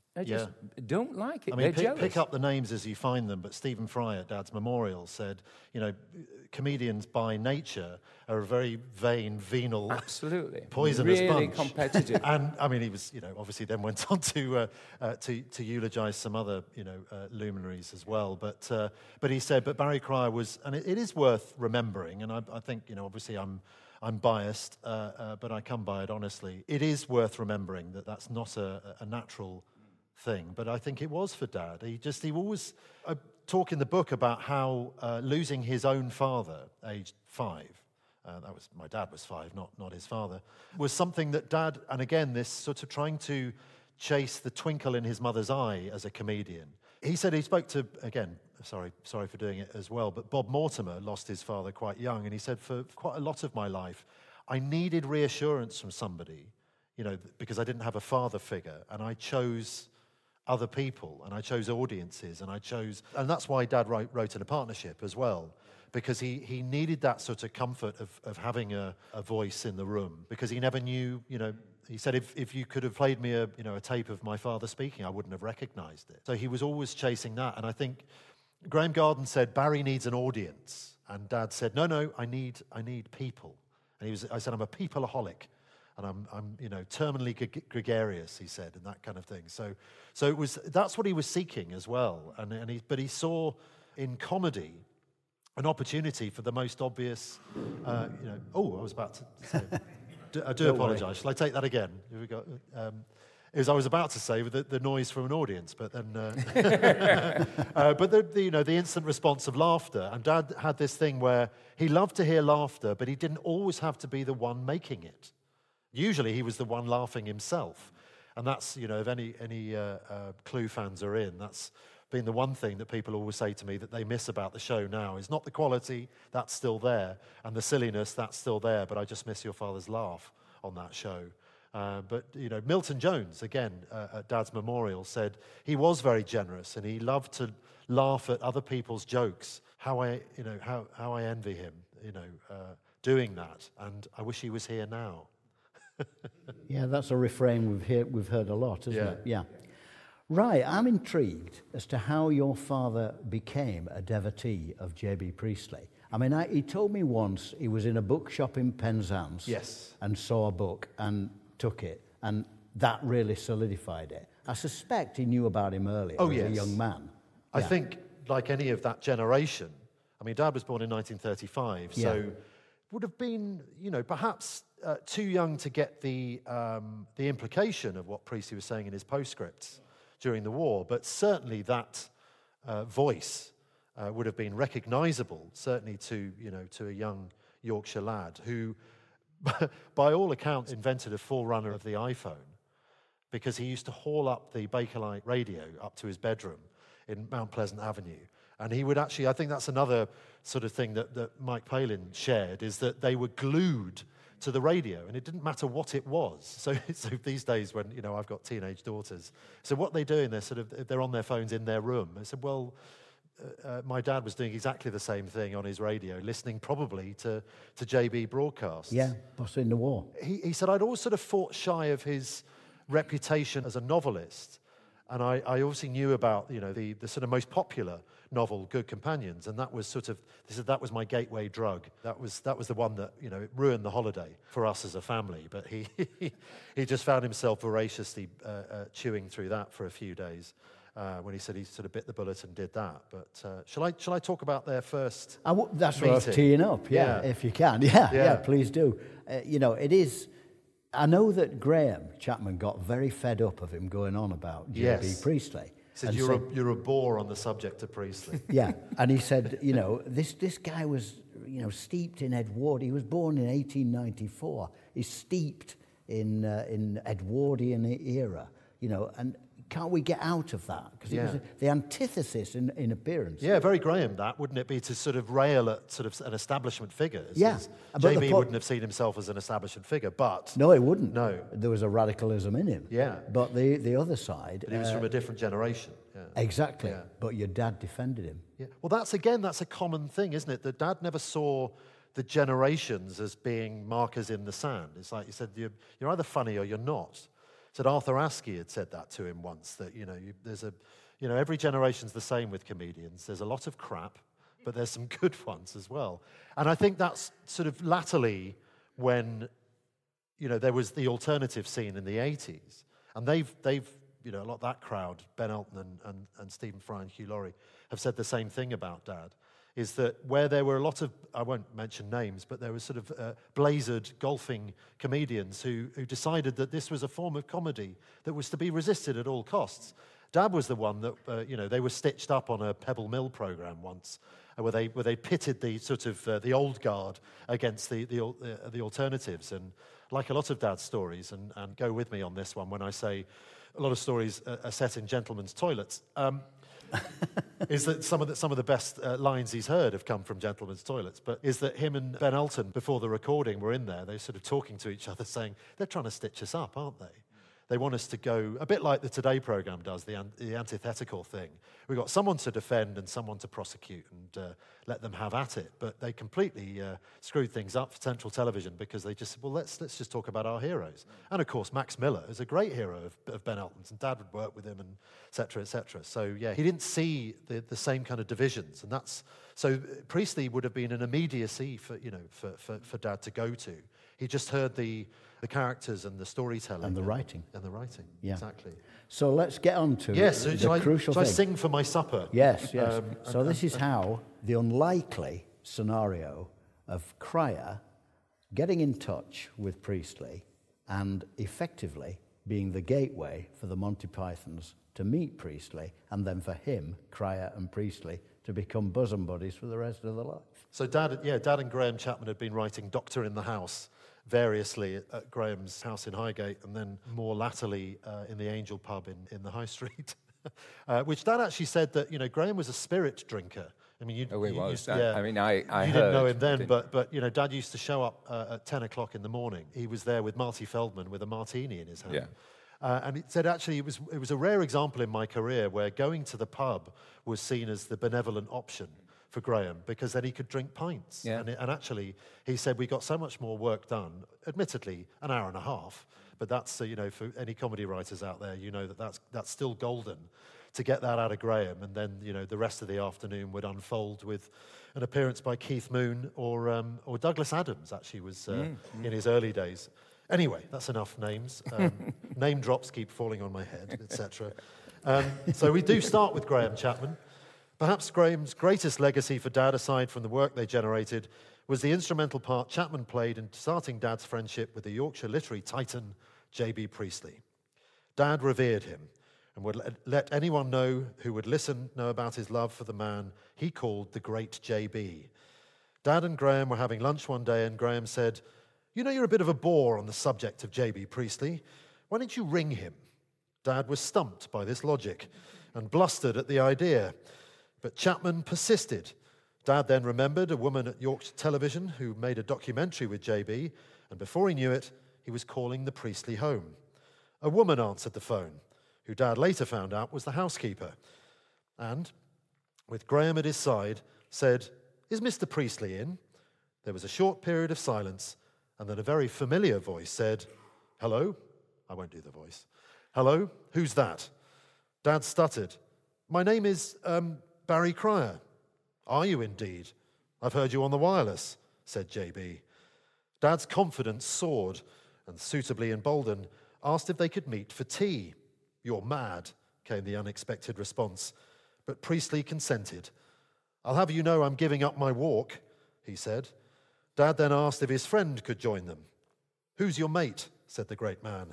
don't like it. I mean, They're jealous. pick up the names as you find them, but Stephen Fry at Dad's Memorial said, comedians by nature are a very vain, venal, absolutely poisonous really bunch. Competitive. And, I mean, he was, obviously then went on to eulogise some other, luminaries as well. But he said, but Barry Cryer was, and it is worth remembering, and I think, obviously I'm biased, but I come by it honestly. It is worth remembering that that's not a natural thing, but I think it was for Dad. He always talk in the book about how losing his own father, aged 5, my dad was 5, not his father, was something that Dad, and again, this sort of trying to chase the twinkle in his mother's eye as a comedian. He said he spoke to, again, sorry for doing it as well, but Bob Mortimer lost his father quite young, and he said, for quite a lot of my life, I needed reassurance from somebody, because I didn't have a father figure, and I chose other people, and I chose audiences, and that's why Dad wrote in a partnership as well, because he needed that sort of comfort of having a voice in the room, because he never knew, he said, if you could have played me a tape of my father speaking, I wouldn't have recognized it. So he was always chasing that, and I think Graham Garden said, Barry needs an audience, and Dad said, no, I need people. And I said, I'm a peopleaholic. And I'm terminally gregarious, he said, and that kind of thing. So that's what he was seeking as well. But he saw in comedy an opportunity for the most obvious. I was about to say. I do apologise. Shall I take that again? Here we go. I was about to say with the noise from an audience, but then. But the instant response of laughter, and Dad had this thing where he loved to hear laughter, but he didn't always have to be the one making it. Usually he was the one laughing himself. And that's, if any Clue fans are in, that's been the one thing that people always say to me that they miss about the show now is not the quality, that's still there, and the silliness, that's still there, but I just miss your father's laugh on that show. But, Milton Jones, again, at Dad's memorial, said he was very generous and he loved to laugh at other people's jokes. How I envy him, doing that, and I wish he was here now. Yeah, that's a refrain we've heard a lot, isn't it? Yeah. Right, I'm intrigued as to how your father became a devotee of J.B. Priestley. I mean, he told me once he was in a bookshop in Penzance. Yes. And saw a book and took it, and that really solidified it. I suspect he knew about him earlier as a young man. I think, like any of that generation, I mean, Dad was born in 1935, so would have been, perhaps too young to get the implication of what Priestley was saying in his postscripts during the war, but certainly that voice would have been recognisable, certainly to a young Yorkshire lad who, by all accounts, invented a forerunner of the iPhone, because he used to haul up the Bakelite radio up to his bedroom in Mount Pleasant Avenue. And he would actually, I think that's another sort of thing that Mike Palin shared, is that they were glued to the radio, and it didn't matter what it was. So these days when, I've got teenage daughters, so what they're doing, they're on their phones in their room. I said, well, my dad was doing exactly the same thing on his radio, listening probably to JB broadcasts. Yeah, was in the war. He said, I'd always sort of fought shy of his reputation as a novelist, and I obviously knew about, the sort of most popular novel, Good Companions, and that was that was my gateway drug. That was the one that, it ruined the holiday for us as a family, but he just found himself voraciously chewing through that for a few days. When he said he sort of bit the bullet and did that. But shall I talk about their first that's meeting? what I was teeing up, if you can. Yeah, please do. It is... I know that Graham Chapman got very fed up of him going on about J.B. Priestley. He said, you're a bore on the subject of Priestley. Yeah, and he said, this guy was, steeped in Edward. He was born in 1894. He's steeped in Edwardian era, and can't we get out of that? Because it was the antithesis in appearance. Yeah, very Graham, that, wouldn't it be, to sort of rail at sort of an establishment figure? JB wouldn't have seen himself as an establishment figure, but... No, he wouldn't. No. There was a radicalism in him. Yeah. But the other side... But he was from a different generation. Yeah. Exactly. Yeah. But your dad defended him. Yeah. Well, that's a common thing, isn't it? That Dad never saw the generations as being markers in the sand. It's like, he said, you're either funny or you're not. Said Arthur Askey had said that to him once, that, every generation's the same with comedians. There's a lot of crap, but there's some good ones as well. And I think that's sort of latterly when, there was the alternative scene in the 80s. And they've a lot of that crowd, Ben Elton and Stephen Fry and Hugh Laurie, have said the same thing about Dad, is that where there were a lot of, I won't mention names, but there were sort of blazered golfing comedians who decided that this was a form of comedy that was to be resisted at all costs. Dad was the one that, they were stitched up on a Pebble Mill program once, where they pitted the sort of the old guard against the alternatives. And like a lot of Dad's stories, and go with me on this one when I say a lot of stories are set in gentlemen's toilets, is that some of the best lines he's heard have come from gentlemen's toilets, but is that him and Ben Elton, before the recording, were in there, they sort of talking to each other, saying, they're trying to stitch us up, aren't they? They want us to go, a bit like the Today programme does, the antithetical thing. We've got someone to defend and someone to prosecute and let them have at it. But they completely screwed things up for Central Television because they just said, well, let's just talk about our heroes. And, of course, Max Miller is a great hero of Ben Elton's, and Dad would work with him, and et cetera, et cetera. So, yeah, he didn't see the same kind of divisions. And so Priestley would have been an immediacy for Dad to go to. He just heard the characters and the storytelling. And the writing. And the writing, yeah. Exactly. So let's get on to the crucial thing. Shall I sing for my supper? Yes. So this is how the unlikely scenario of Cryer getting in touch with Priestley and effectively being the gateway for the Monty Pythons to meet Priestley, and then for him, Cryer and Priestley, to become bosom buddies for the rest of their life. So Dad and Graham Chapman had been writing Doctor in the House variously at Graham's house in Highgate, and then more latterly in the Angel pub in the High Street. which Dad actually said that, Graham was a spirit drinker. I mean, He was. I mean, I you heard. didn't know him then, but Dad used to show up at 10 o'clock in the morning. He was there with Marty Feldman with a martini in his hand. Yeah. And he said, actually, it was a rare example in my career where going to the pub was seen as the benevolent option for Graham, because then he could drink pints. Yeah. And actually, he said, we got so much more work done, admittedly, an hour and a half, but that's, for any comedy writers out there, that's still golden to get that out of Graham. And then, the rest of the afternoon would unfold with an appearance by Keith Moon or Douglas Adams, actually, was in his early days. Anyway, that's enough names. Name drops keep falling on my head, etc. So we do start with Graham Chapman. Perhaps Graham's greatest legacy for Dad, aside from the work they generated, was the instrumental part Chapman played in starting Dad's friendship with the Yorkshire literary titan, J.B. Priestley. Dad revered him and would let anyone who would listen know about his love for the man he called the great J.B. Dad and Graham were having lunch one day, and Graham said, you're a bit of a bore on the subject of J.B. Priestley. Why don't you ring him? Dad was stumped by this logic and blustered at the idea. But Chapman persisted. Dad then remembered a woman at Yorkshire Television who made a documentary with J.B., and before he knew it, he was calling the Priestley home. A woman answered the phone, who Dad later found out was the housekeeper, and, with Graham at his side, said, "Is Mr. Priestley in?" There was a short period of silence, and then a very familiar voice said, "Hello?" I won't do the voice. "Hello? Who's that?" Dad stuttered. "My name is, Barry Cryer." "Are you indeed? I've heard you on the wireless," said J.B. Dad's confidence soared, and suitably emboldened, asked if they could meet for tea. "You're mad," came the unexpected response, but Priestley consented. "I'll have you know I'm giving up my walk," he said. Dad then asked if his friend could join them. "Who's your mate?" said the great man.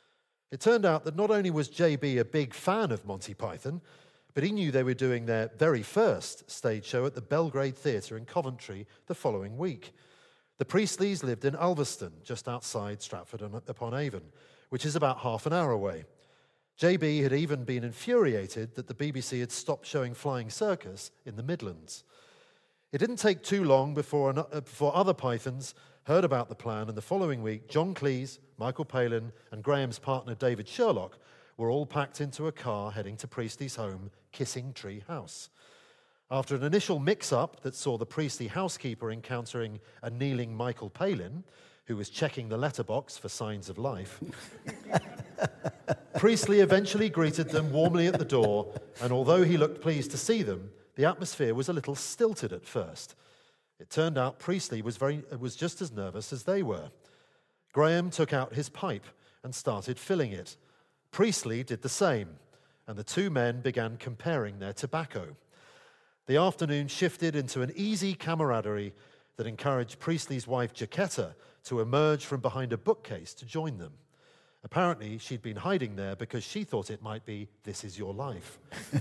It turned out that not only was J.B. a big fan of Monty Python, but he knew they were doing their very first stage show at the Belgrade Theatre in Coventry the following week. The Priestleys lived in Ulverston, just outside Stratford-upon-Avon, which is about half an hour away. J.B. had even been infuriated that the BBC had stopped showing Flying Circus in the Midlands. It didn't take too long before other Pythons heard about the plan, and the following week, John Cleese, Michael Palin, and Graham's partner David Sherlock were all packed into a car heading to Priestley's home, Kissing Tree House. After an initial mix-up that saw the Priestley housekeeper encountering a kneeling Michael Palin, who was checking the letterbox for signs of life, Priestley eventually greeted them warmly at the door, and although he looked pleased to see them, the atmosphere was a little stilted at first. It turned out Priestley was just as nervous as they were. Graham took out his pipe and started filling it. Priestley did the same, and the two men began comparing their tobacco. The afternoon shifted into an easy camaraderie that encouraged Priestley's wife, Jaquetta, to emerge from behind a bookcase to join them. Apparently, she'd been hiding there because she thought it might be This Is Your Life.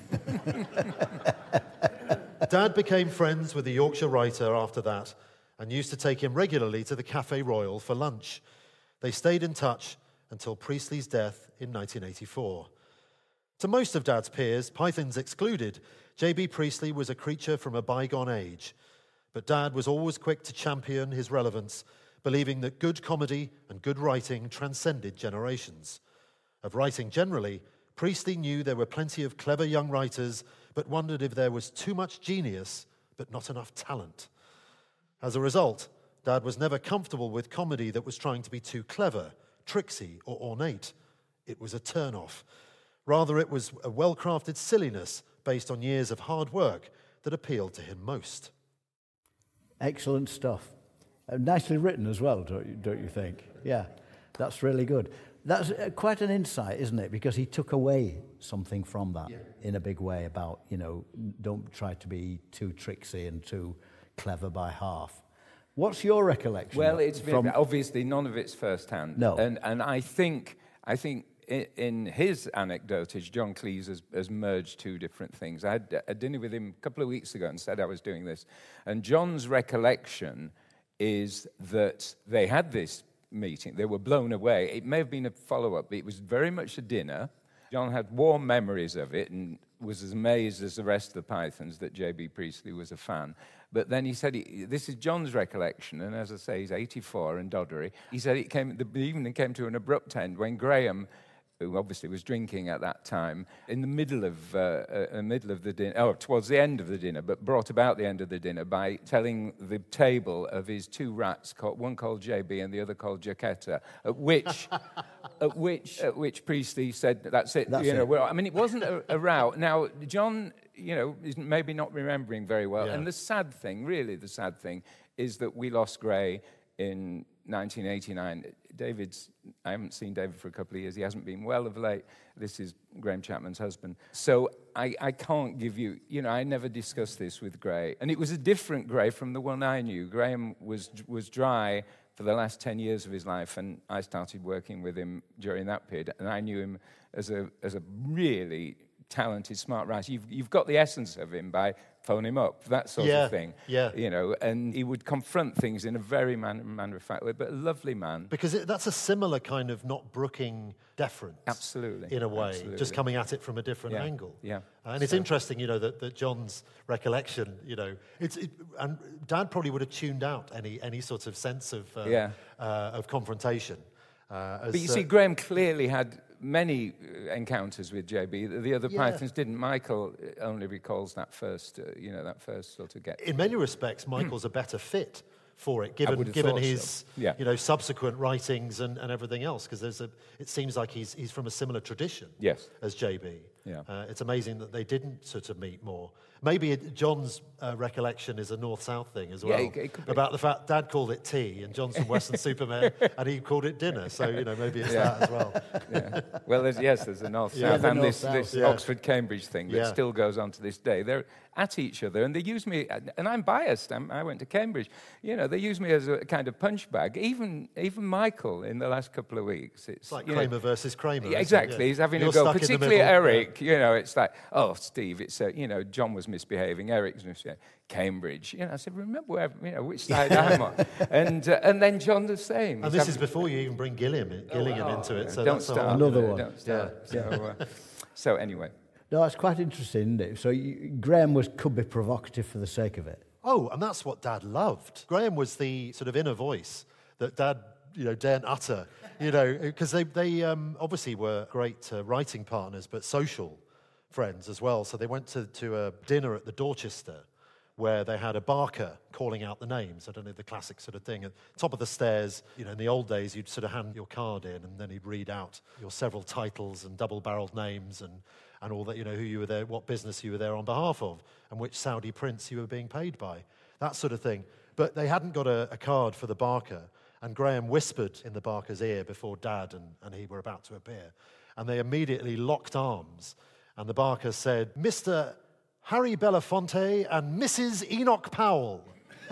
Dad became friends with the Yorkshire writer after that and used to take him regularly to the Café Royal for lunch. They stayed in touch until Priestley's death in 1984. To most of Dad's peers, Pythons excluded, J.B. Priestley was a creature from a bygone age. But Dad was always quick to champion his relevance, believing that good comedy and good writing transcended generations. Of writing generally, Priestley knew there were plenty of clever young writers, but wondered if there was too much genius, but not enough talent. As a result, Dad was never comfortable with comedy that was trying to be too clever, tricksy, or ornate. It was a turn-off. Rather, it was a well-crafted silliness based on years of hard work that appealed to him most. Excellent stuff. Nicely written as well, don't you think? Yeah, that's really good. That's quite an insight, isn't it? Because he took away something from that in a big way about, don't try to be too tricksy and too clever by half. What's your recollection? Well, it's been, obviously none of it's first-hand. No. And I think in his anecdotage, John Cleese has merged two different things. I had a dinner with him a couple of weeks ago and said I was doing this. And John's recollection is that they had this meeting. They were blown away. It may have been a follow-up, but it was very much a dinner. John had warm memories of it and was as amazed as the rest of the Pythons that J.B. Priestley was a fan. But then he said, this is John's recollection, and as I say, he's 84 and doddery. He said the evening came to an abrupt end when Graham, who obviously was drinking at that time, in the middle of the dinner, towards the end of the dinner, but brought about the end of the dinner by telling the table of his two rats, one called JB and the other called Jaquetta, at which Priestley said, "That's it." Well, I mean, it wasn't a row. Now, John, is maybe not remembering very well, and the sad thing is that we lost Gray in 1989. I haven't seen David for a couple of years. He hasn't been well of late. This is Graham Chapman's husband. So I can't give you, I never discussed this with Gray. And it was a different Gray from the one I knew. Graham was dry for the last 10 years of his life, and I started working with him during that period. And I knew him as a really talented, smart writer. You've got the essence of him by phone him up, that sort of thing. Yeah. And he would confront things in a very matter-of-fact way, but a lovely man. Because that's a similar kind of not brooking deference. Absolutely. In a way, Absolutely. Just coming at it from a different angle. Yeah. And it's interesting, that John's recollection, and Dad probably would have tuned out any sort of sense of confrontation. But you see, Graham clearly had many encounters with JB. The other Pythons didn't. Michael only recalls that first sort of get. In many respects, Michael's a better fit for it, given his subsequent writings and everything else, because it seems like he's from a similar tradition as JB. Yeah. It's amazing that they didn't sort of meet more. Maybe John's recollection is a north-south thing as well, it could be. About the fact Dad called it tea and John's from Western-super-Mare and he called it dinner. So maybe it's that as well. Yeah. Well, there's a north-south and this Oxford-Cambridge thing that still goes on to this day. They're at each other, and they use me, and I'm biased. I went to Cambridge. They use me as a kind of punch bag. Even Michael in the last couple of weeks. It's like Kramer versus Kramer. Yeah, exactly. He's having a go, particularly Eric. It's like, oh, Steve, it's John was misbehaving, Eric's misbehaving. Cambridge. I said, remember which side I'm on. And then John the same. And this is before you even bring Gillingham into it. So don't start. Another one. Don't start. So anyway. No, it's quite interesting, isn't it? So Graham could be provocative for the sake of it. Oh, and that's what Dad loved. Graham was the sort of inner voice that Dad, daren't utter, because they obviously were great writing partners, but social friends as well. So they went to a dinner at the Dorchester, where they had a barker calling out the names. I don't know, the classic sort of thing. At the top of the stairs, in the old days, you'd sort of hand your card in, and then he'd read out your several titles and double-barreled names and all that, who you were there, what business you were there on behalf of, and which Saudi prince you were being paid by, that sort of thing. But they hadn't got a card for the barker, and Graham whispered in the barker's ear before Dad and he were about to appear, and they immediately locked arms, and the barker said, "Mr. Harry Belafonte and Mrs. Enoch Powell."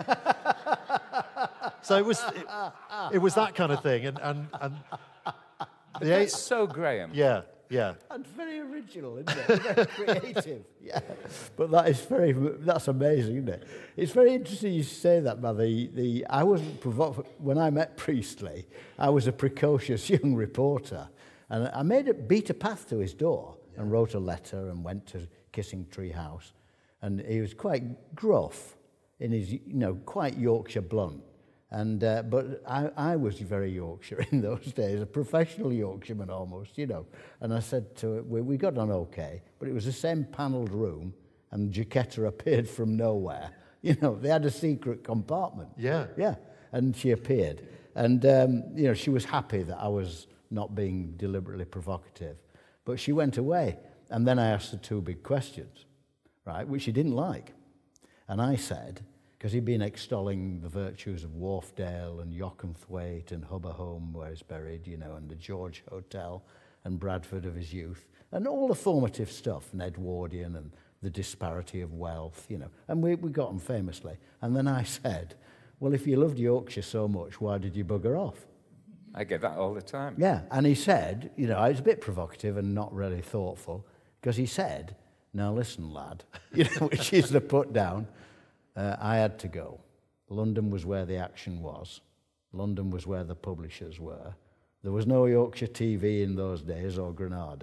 So it was that kind of thing, and that's so Graham. Yeah. And very original, isn't it? Very creative. Yeah. But that's amazing, isn't it? It's very interesting you say that, about I wasn't provoked. When I met Priestley, I was a precocious young reporter, and I beat a path to his door and wrote a letter and went to Kissing Tree House, and he was quite gruff in his, quite Yorkshire blunt. And but I was very Yorkshire in those days, a professional Yorkshireman almost, And I said to him, we got on okay, but it was the same panelled room, and Jaquetta appeared from nowhere. They had a secret compartment. Yeah. Yeah, and she appeared. And, she was happy that I was not being deliberately provocative. But she went away, and then I asked her two big questions, right, which she didn't like. And I said, because he'd been extolling the virtues of Wharfdale and Yockhamthwaite and Hubberholme, where he's buried, and the George Hotel and Bradford of his youth, and all the formative stuff, and Edwardian and the disparity of wealth, and we got them famously. And then I said, well, if you loved Yorkshire so much, why did you bugger off? I get that all the time. Yeah, and he said, I was a bit provocative and not really thoughtful, because he said, now listen, lad, which is the put down. I had to go. London was where the action was. London was where the publishers were. There was no Yorkshire TV in those days, or Granada.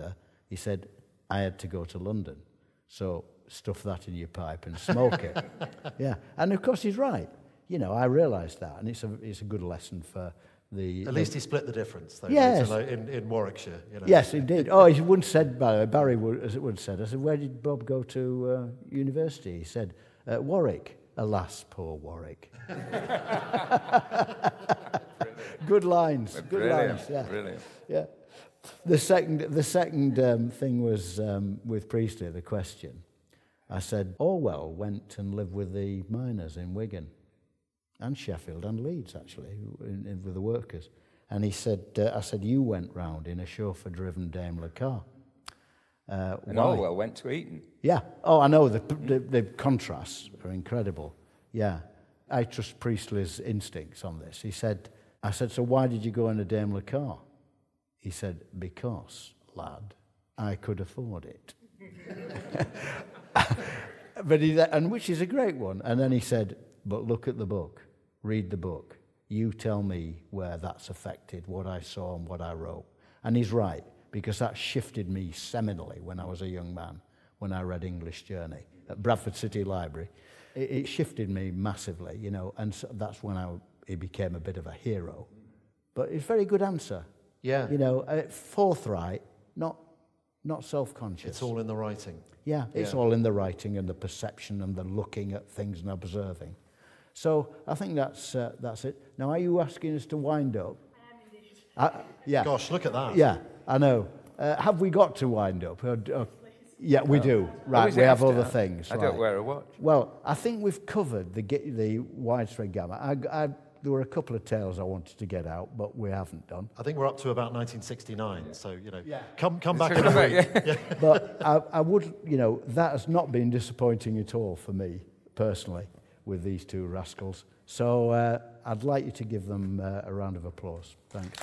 He said, I had to go to London, so stuff that in your pipe and smoke it. Yeah, and of course he's right. You know, I realised that, and it's a good lesson for the... At least he split the difference, though. Yes. In Warwickshire. You know. Yes, he did. Oh, he once said, Barry once said, I said, where did Bob go to university? He said, Warwick. Alas, poor Warwick. Good lines. Good Brilliant, lines. Yeah. brilliant. Yeah. The second thing was with Priestley, the question. I said, Orwell went and lived with the miners in Wigan and Sheffield and Leeds, actually, with the workers. And he said, I said, you went round in a chauffeur-driven Daimler car. And why? Orwell went to Eton. Yeah. Oh, I know. The contrasts are incredible. Yeah. I trust Priestley's instincts on this. I said, so why did you go in a Daimler car? He said, because, lad, I could afford it. And which is a great one. And then he said, but look at the book. Read the book. You tell me where that's affected what I saw and what I wrote. And he's right, because that shifted me seminally when I was a young man, when I read English Journey at Bradford City Library. It shifted me massively, you know, and so that's when he became a bit of a hero. But it's a very good answer. Yeah. You know, forthright, not self-conscious. It's all in the writing. Yeah, it's all in the writing and the perception and the looking at things and observing. So I think that's it. Now, are you asking us to wind up? I am indeed. Yeah. Gosh, look at that. Yeah, I know. Have we got to wind up? Yeah, we do. Right, is we it have after? other things. I right. don't wear a watch. Well, I think we've covered the widespread gamut. There were a couple of tales I wanted to get out, but we haven't done. I think we're up to about 1969, so, you know, Yeah. come back in a week. Yeah. But I would, you know, that has not been disappointing at all for me, personally, with these two rascals. So I'd like you to give them a round of applause. Thanks.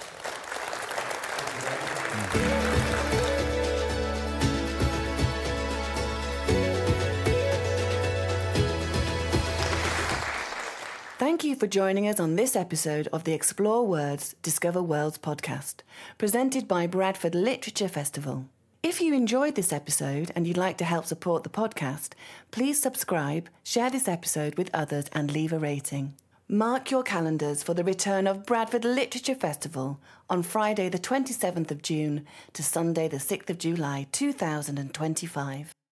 Thank you for joining us on this episode of the Explore Words, Discover Worlds podcast, presented by Bradford Literature Festival. If you enjoyed this episode and you'd like to help support the podcast, please subscribe, share this episode with others and leave a rating. Mark your calendars for the return of Bradford Literature Festival on Friday the 27th of June to Sunday the 6th of July 2025.